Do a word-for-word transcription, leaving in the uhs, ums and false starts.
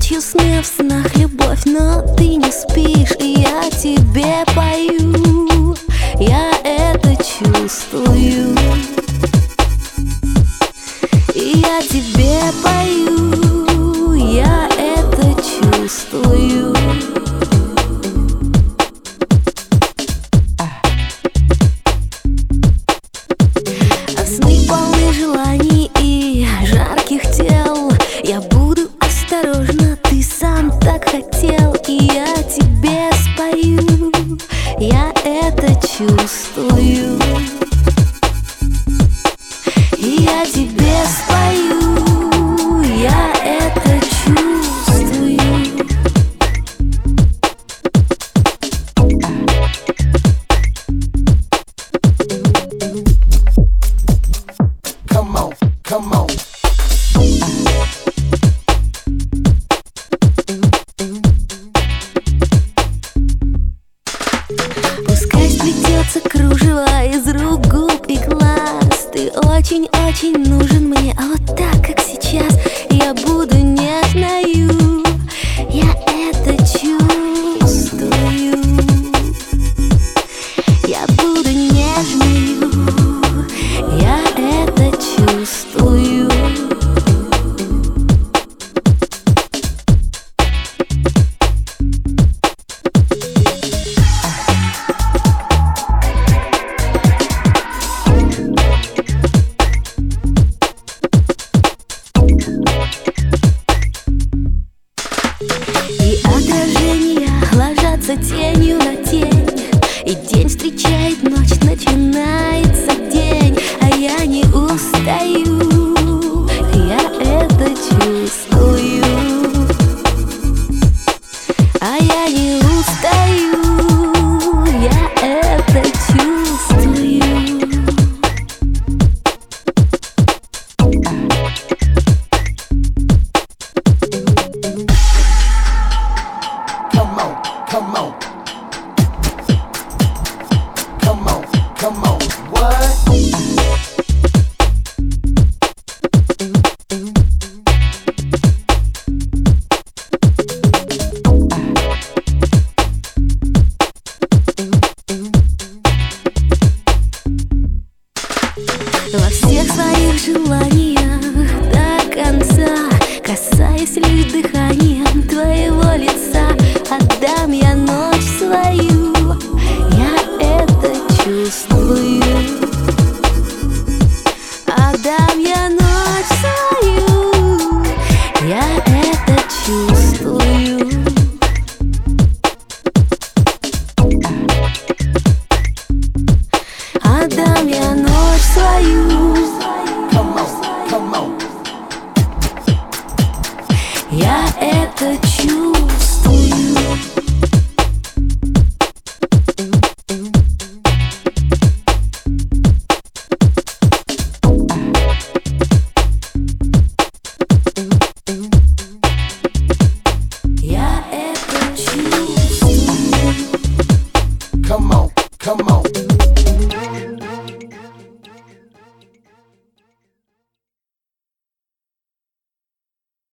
Ночью сны, в снах любовь, но ты не спишь, и я тебе пою, я это чувствую. И я тебе пою, я это чувствую. А сны полны желаний и жарких тел. Я буду осторожна, ты сам так хотел. И я тебе спою, я это чувствую. И я тебе спою, я это чувствую. Come on, come on. Пускай сплетется кружево из рук, губ и глаз. Ты очень-очень нужен мне, а вот так, как сейчас, я буду нежною. Я это чувствую. Я буду нежною. Я это чувствую. И отражения ложатся тенью на тень, и день встречает ночь, начинается день. А я не устаю, я это чувствую. А я не устаю, я это чувствую. Come on, come on. Come on, come on. What? Во всех своих желаниях до конца, касаясь лишь дыханием твоего лица, отдам я ночь свою, я это чувствую. Отдам я ночь свою, я это чувствую. Отдам я ночь свою, Come on, come on. я это чувствую. Я это чувствую. Come on, come on.